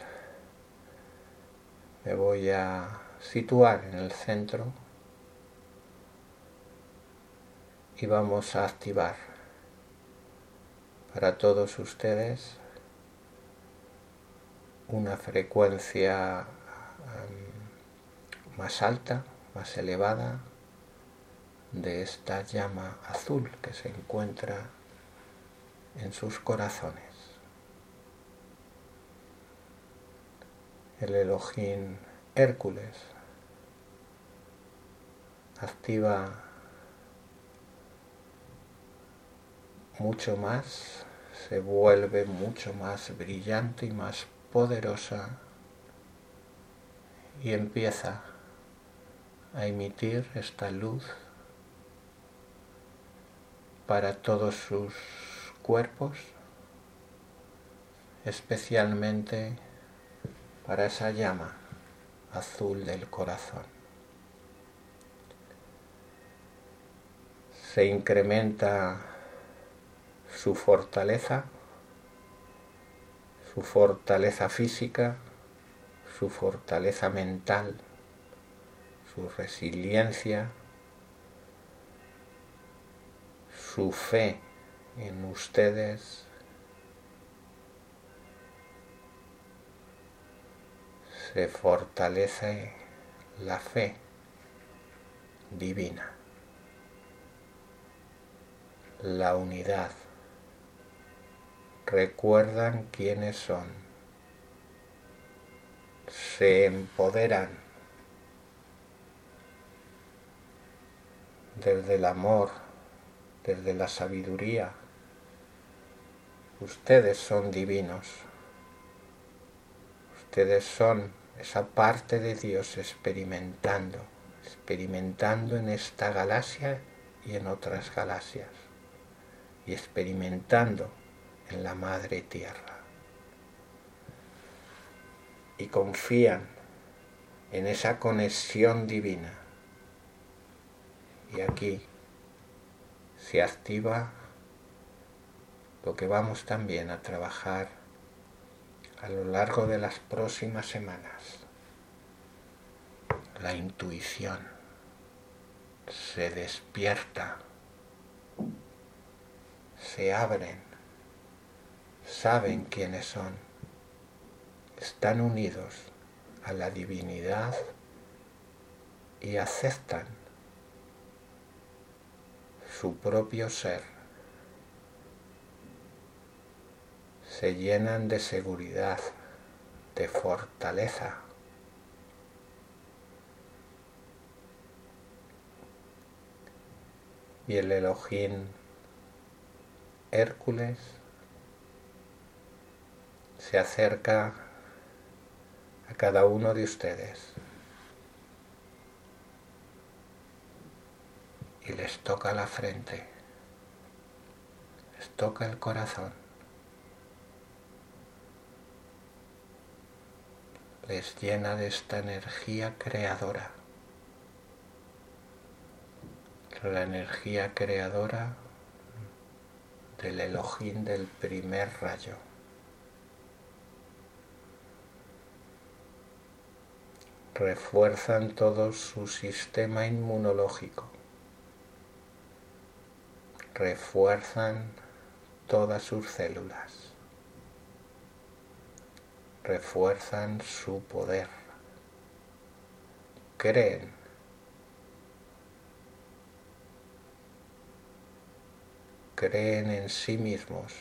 [SPEAKER 2] Me voy a situar en el centro y vamos a activar para todos ustedes una frecuencia um, más alta, más elevada de esta llama azul que se encuentra en sus corazones. El Elohim Hércules activa mucho más, se vuelve mucho más brillante y más poderosa y empieza a emitir esta luz para todos sus cuerpos, especialmente para esa llama azul del corazón. Se incrementa su fortaleza, su fortaleza física, su fortaleza mental, su resiliencia, su fe en ustedes, se fortalece la fe divina. La unidad. Recuerdan quiénes son. Se empoderan desde el amor, desde la sabiduría. Ustedes son divinos. Ustedes son esa parte de Dios experimentando, experimentando en esta galaxia y en otras galaxias, y experimentando en la Madre Tierra. Y confían en esa conexión divina. Y aquí se activa lo que vamos también a trabajar a lo largo de las próximas semanas. La intuición se despierta, se abren, saben quiénes son, están unidos a la divinidad y aceptan su propio ser. Se llenan de seguridad, de fortaleza. Y el Elohim Hércules se acerca a cada uno de ustedes y les toca la frente, les toca el corazón, les llena de esta energía creadora, la energía creadora del Elohim del primer rayo. Refuerzan todo su sistema inmunológico, refuerzan todas sus células, refuerzan su poder, creen creen en sí mismos,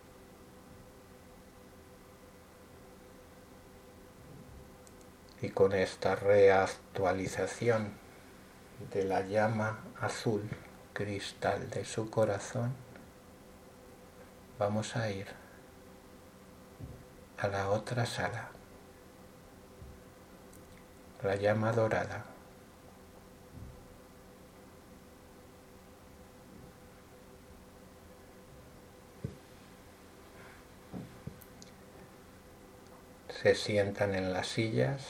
[SPEAKER 2] y con esta reactualización de la llama azul cristal de su corazón, vamos a ir a la otra sala, la llama dorada. Se sientan en las sillas.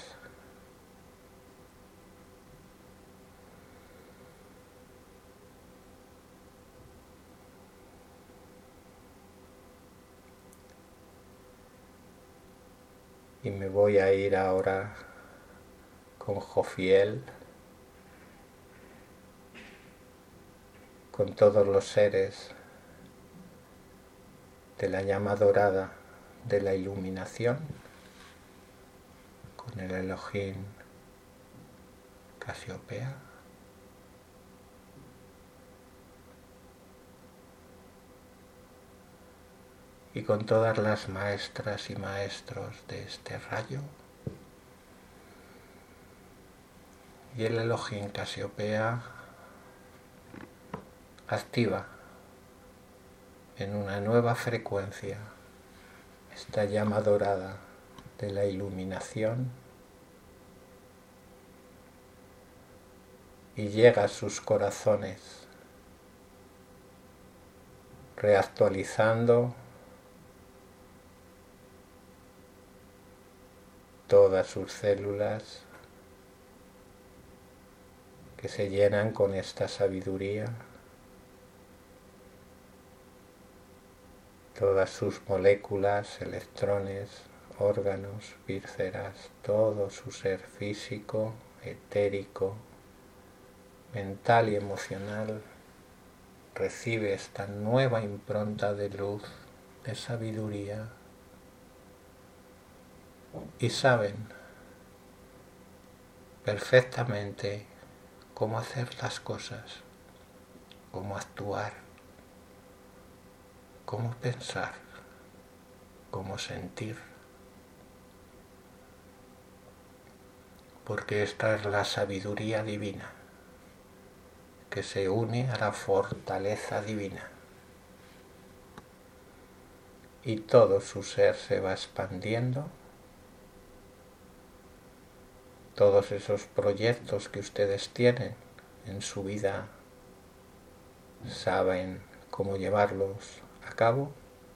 [SPEAKER 2] Y me voy a ir ahora con Jofiel, con todos los seres de la llama dorada de la iluminación, con el Elohim Casiopea, y con todas las maestras y maestros de este rayo, y el Elohim Casiopea activa en una nueva frecuencia esta llama dorada de la iluminación y llega a sus corazones, reactualizando todas sus células que se llenan con esta sabiduría, todas sus moléculas, electrones, órganos, vísceras, todo su ser físico, etérico, mental y emocional recibe esta nueva impronta de luz, de sabiduría, y saben perfectamente cómo hacer las cosas, cómo actuar, cómo pensar, cómo sentir. Porque esta es la sabiduría divina, que se une a la fortaleza divina. Y todo su ser se va expandiendo. Todos esos proyectos que ustedes tienen en su vida saben cómo llevarlos a cabo.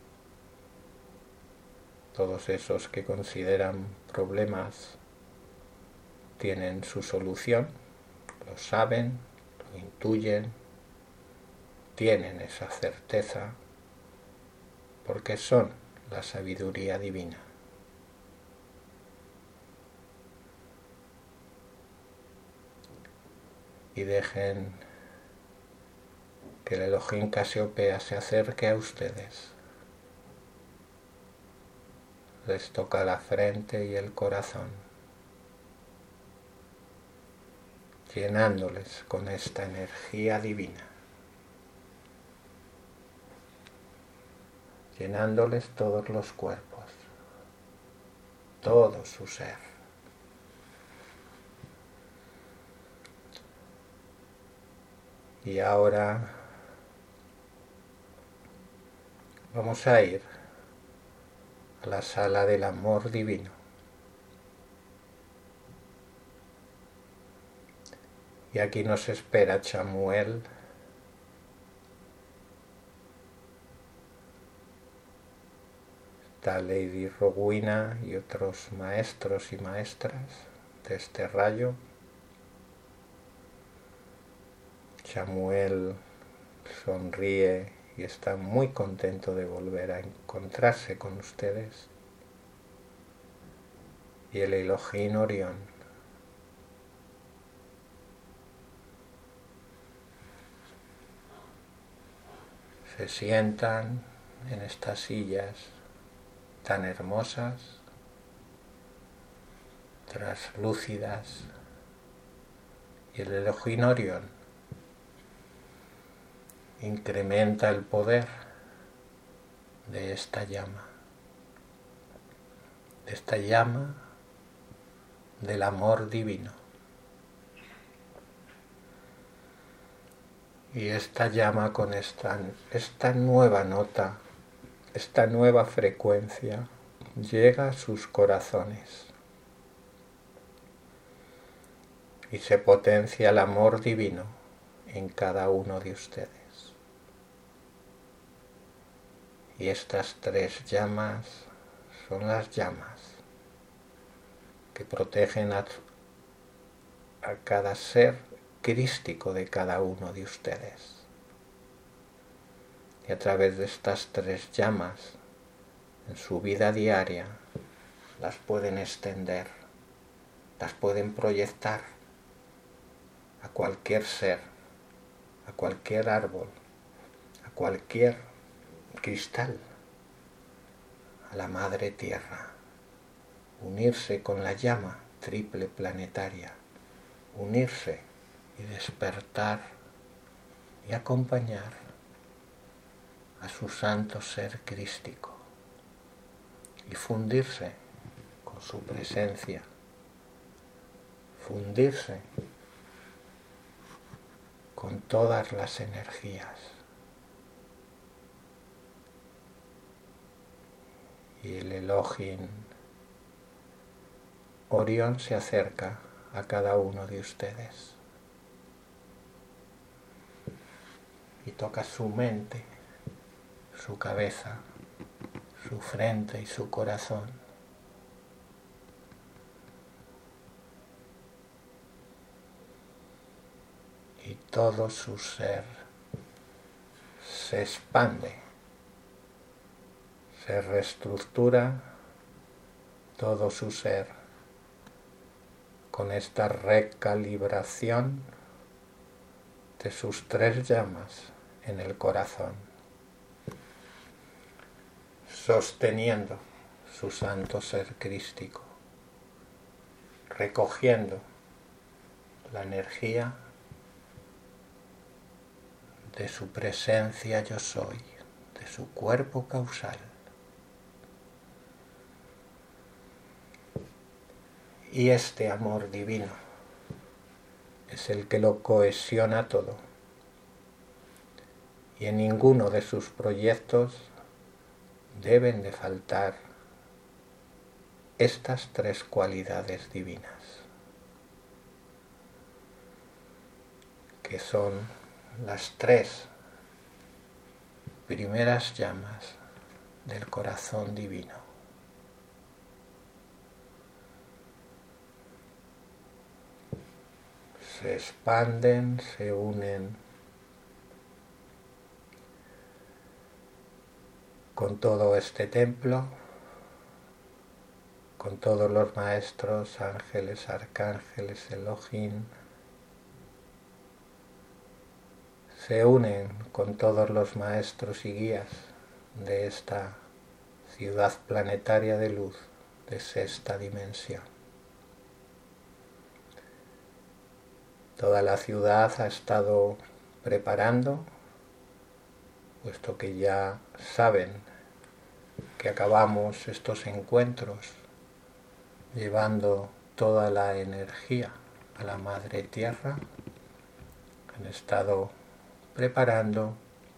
[SPEAKER 2] Todos esos que consideran problemas tienen su solución, lo saben, lo intuyen, tienen esa certeza, porque son la sabiduría divina. Y dejen que el Elohim Casiopea se acerque a ustedes. Les toca la frente y el corazón, llenándoles con esta energía divina, llenándoles todos los cuerpos, todo su ser. Y ahora vamos a ir a la sala del amor divino. Y aquí nos espera Chamuel, está Lady Rowena y otros maestros y maestras de este rayo. Chamuel sonríe y está muy contento de volver a encontrarse con ustedes. Y el Elohim Orión se sientan en estas sillas tan hermosas, translúcidas, y el Elohim Orión incrementa el poder de esta llama, de esta llama del amor divino. Y esta llama con esta, esta nueva nota, esta nueva frecuencia, llega a sus corazones. Y se potencia el amor divino en cada uno de ustedes. Y estas tres llamas son las llamas que protegen a, a cada ser crístico de cada uno de ustedes. Y a través de estas tres llamas, en su vida diaria, las pueden extender, las pueden proyectar a cualquier ser, a cualquier árbol, a cualquier cristal, a la madre tierra, unirse con la llama triple planetaria, unirse y despertar y acompañar a su santo ser crístico y fundirse con su presencia, fundirse con todas las energías. Y el Elohim Orión se acerca a cada uno de ustedes y toca su mente, su cabeza, su frente y su corazón. Y todo su ser se expande, se reestructura todo su ser con esta recalibración de sus tres llamas en el corazón, sosteniendo su santo ser crístico, recogiendo la energía de su presencia yo soy, de su cuerpo causal. Y este amor divino es el que lo cohesiona todo. Y en ninguno de sus proyectos deben de faltar estas tres cualidades divinas, que son las tres primeras llamas del corazón divino. Se expanden, se unen con todo este templo, con todos los maestros, ángeles, arcángeles, Elohim. Se unen con todos los maestros y guías de esta ciudad planetaria de luz, de sexta dimensión. Toda la ciudad ha estado preparando, puesto que ya saben que acabamos estos encuentros llevando toda la energía a la Madre Tierra. Han estado preparando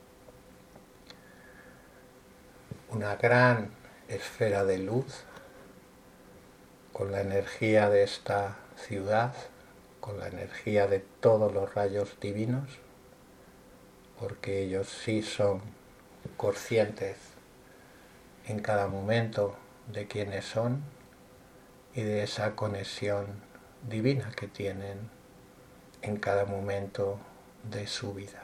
[SPEAKER 2] una gran esfera de luz con la energía de esta ciudad, con la energía de todos los rayos divinos, porque ellos sí son conscientes en cada momento de quiénes son y de esa conexión divina que tienen en cada momento de su vida.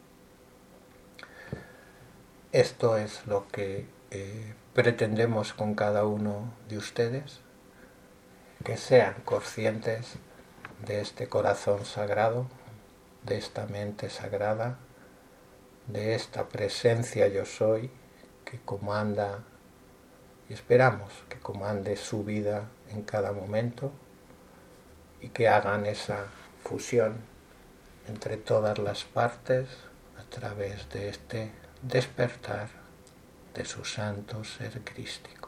[SPEAKER 2] Esto es lo que eh, pretendemos con cada uno de ustedes, que sean conscientes de este corazón sagrado, de esta mente sagrada, de esta presencia yo soy que comanda y esperamos que comande su vida en cada momento y que hagan esa fusión entre todas las partes a través de este despertar de su santo ser crístico.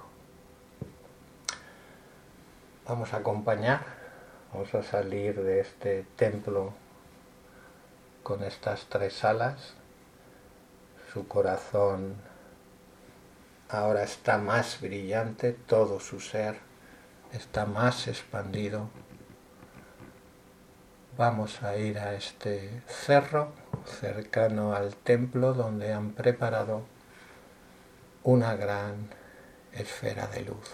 [SPEAKER 2] Vamos a acompañar, vamos a salir de este templo con estas tres alas. Su corazón ahora está más brillante, todo su ser está más expandido. Vamos a ir a este cerro cercano al templo donde han preparado una gran esfera de luz.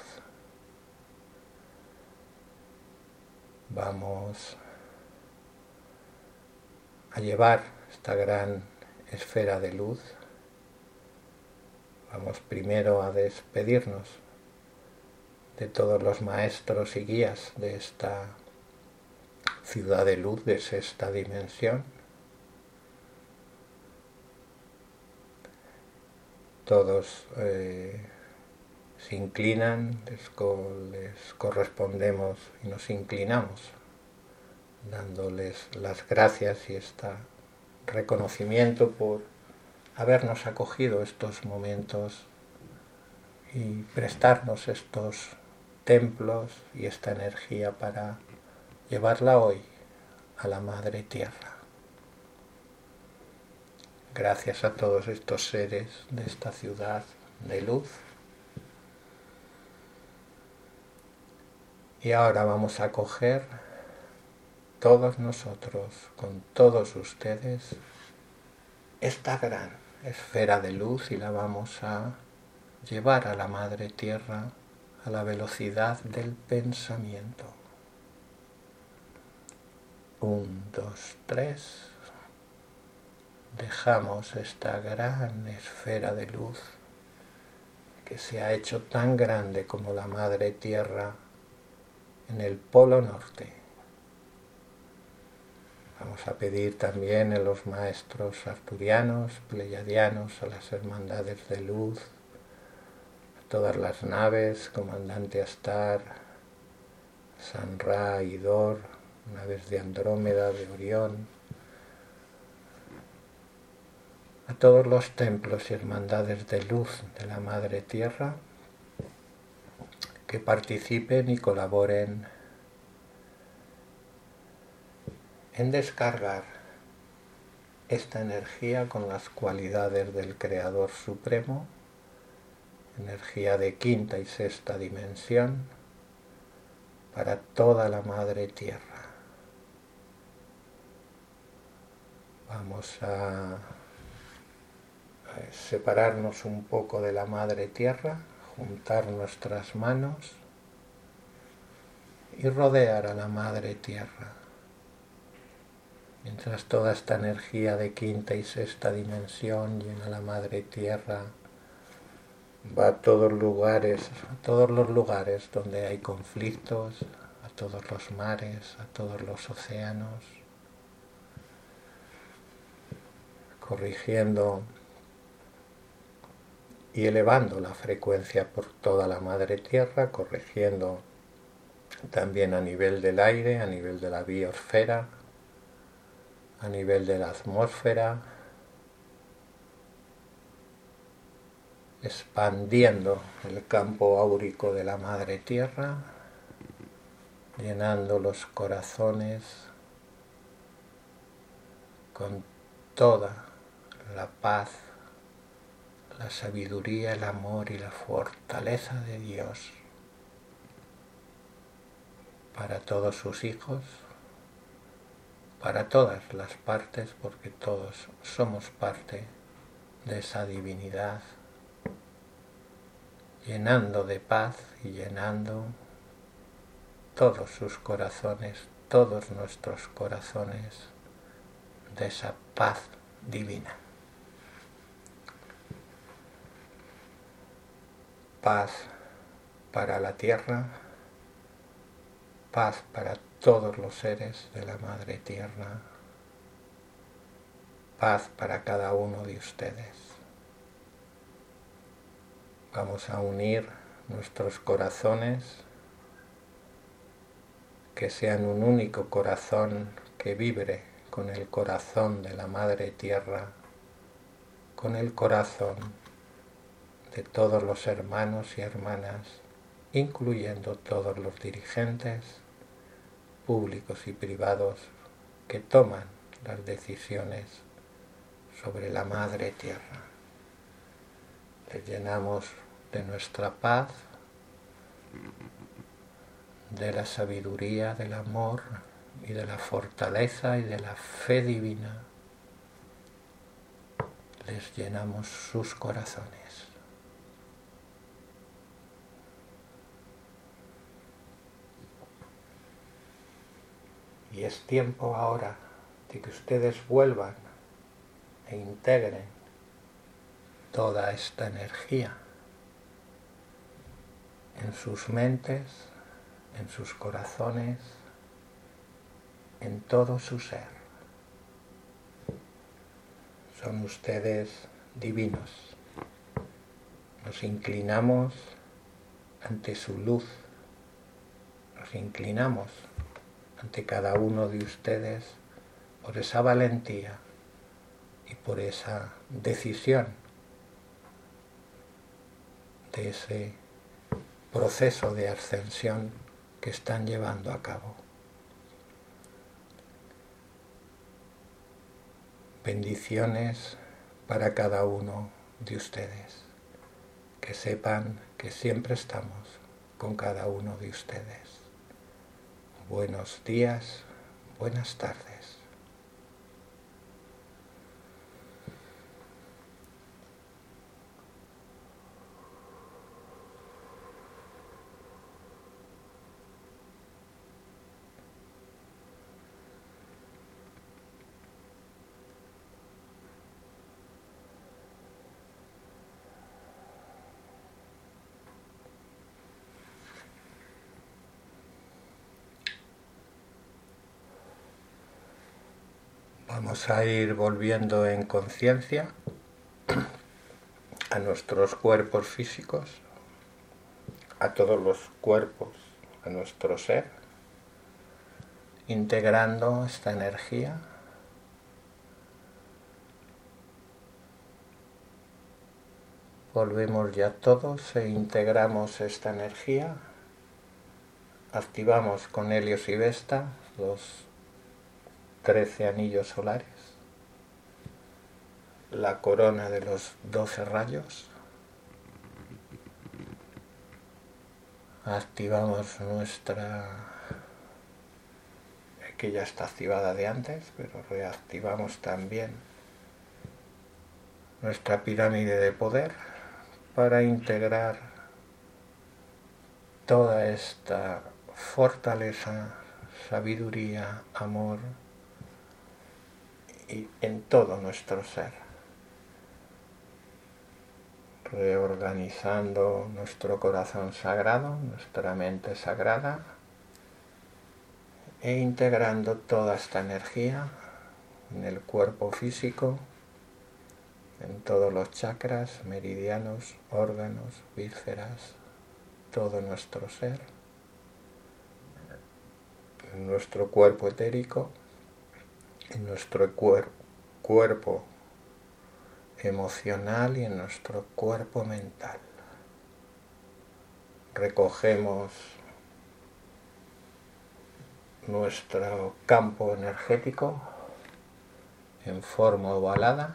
[SPEAKER 2] Vamos a llevar esta gran esfera de luz. Vamos primero a despedirnos de todos los maestros y guías de esta ciudad de luz, de sexta dimensión. Todos eh, se inclinan, les, co les correspondemos y nos inclinamos, dándoles las gracias y este reconocimiento por habernos acogido estos momentos y prestarnos estos templos y esta energía para llevarla hoy a la Madre Tierra. Gracias a todos estos seres de esta ciudad de luz. Y ahora vamos a coger todos nosotros, con todos ustedes, esta gran esfera de luz y la vamos a llevar a la Madre Tierra a la velocidad del pensamiento. Un, dos, tres. Dejamos esta gran esfera de luz que se ha hecho tan grande como la Madre Tierra en el Polo Norte. Vamos a pedir también a los maestros arturianos, pleyadianos, a las hermandades de luz, a todas las naves, comandante Astar, San Ra, Idor, naves de Andrómeda, de Orión, a todos los templos y hermandades de luz de la Madre Tierra que participen y colaboren en descargar esta energía con las cualidades del Creador Supremo, energía de quinta y sexta dimensión, para toda la Madre Tierra. Vamos a separarnos un poco de la Madre Tierra, juntar nuestras manos y rodear a la Madre Tierra. Mientras toda esta energía de quinta y sexta dimensión llena la Madre Tierra, va a todos lugares, a todos los lugares donde hay conflictos, a todos los mares, a todos los océanos, corrigiendo y elevando la frecuencia por toda la Madre Tierra, corrigiendo también a nivel del aire, a nivel de la biosfera, a nivel de la atmósfera, expandiendo el campo áurico de la Madre Tierra, llenando los corazones con toda la paz, la sabiduría, el amor y la fortaleza de Dios para todos sus hijos, para todas las partes, porque todos somos parte de esa divinidad, llenando de paz y llenando todos sus corazones, todos nuestros corazones, de esa paz divina. Paz para la tierra, paz para todos los seres de la Madre Tierra, paz para cada uno de ustedes. Vamos a unir nuestros corazones, que sean un único corazón que vibre con el corazón de la Madre Tierra, con el corazón de todos los hermanos y hermanas, incluyendo todos los dirigentes públicos y privados que toman las decisiones sobre la Madre Tierra. Les llenamos de nuestra paz, de la sabiduría, del amor y de la fortaleza y de la fe divina. Les llenamos sus corazones. Y es tiempo ahora de que ustedes vuelvan e integren toda esta energía en sus mentes, en sus corazones, en todo su ser. Son ustedes divinos. Nos inclinamos ante su luz. Nos inclinamos ante cada uno de ustedes por esa valentía y por esa decisión de ese proceso de ascensión que están llevando a cabo. Bendiciones para cada uno de ustedes. Que sepan que siempre estamos con cada uno de ustedes. Buenos días, buenas tardes. Vamos a ir volviendo en conciencia a nuestros cuerpos físicos, a todos los cuerpos, a nuestro ser, integrando esta energía volvemos ya todos e integramos esta energía. Activamos con Helios y Vesta los trece anillos solares, la corona de los doce rayos. Activamos nuestra, que ya está activada de antes, pero reactivamos también nuestra pirámide de poder para integrar toda esta fortaleza, sabiduría, amor y en todo nuestro ser, reorganizando nuestro corazón sagrado, nuestra mente sagrada, e integrando toda esta energía en el cuerpo físico, en todos los chakras, meridianos, órganos, vísceras, todo nuestro ser, en nuestro cuerpo etérico, en nuestro cuer- cuerpo emocional y en nuestro cuerpo mental. Recogemos nuestro campo energético en forma ovalada.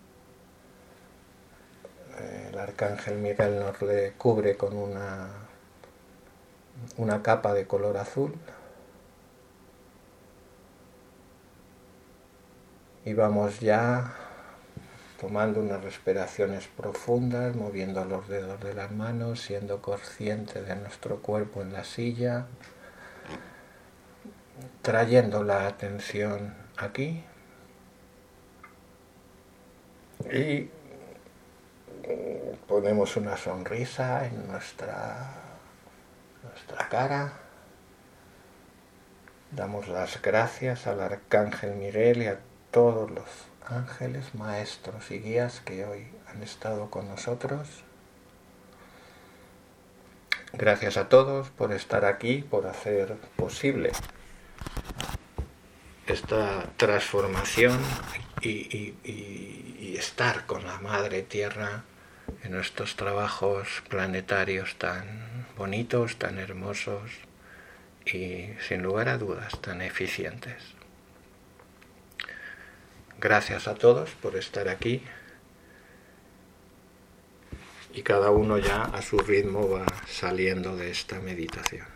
[SPEAKER 2] El arcángel Miguel nos le cubre con una, una capa de color azul. Y vamos ya tomando unas respiraciones profundas, moviendo los dedos de las manos, siendo consciente de nuestro cuerpo en la silla, trayendo la atención aquí y ponemos una sonrisa en nuestra, nuestra cara. Damos las gracias al arcángel Miguel y a todos los ángeles, maestros y guías que hoy han estado con nosotros. Gracias a todos por estar aquí, por hacer posible esta transformación y, y, y, y estar con la Madre Tierra en estos trabajos planetarios tan bonitos, tan hermosos y sin lugar a dudas tan eficientes. Gracias a todos por estar aquí y cada uno ya a su ritmo va saliendo de esta meditación.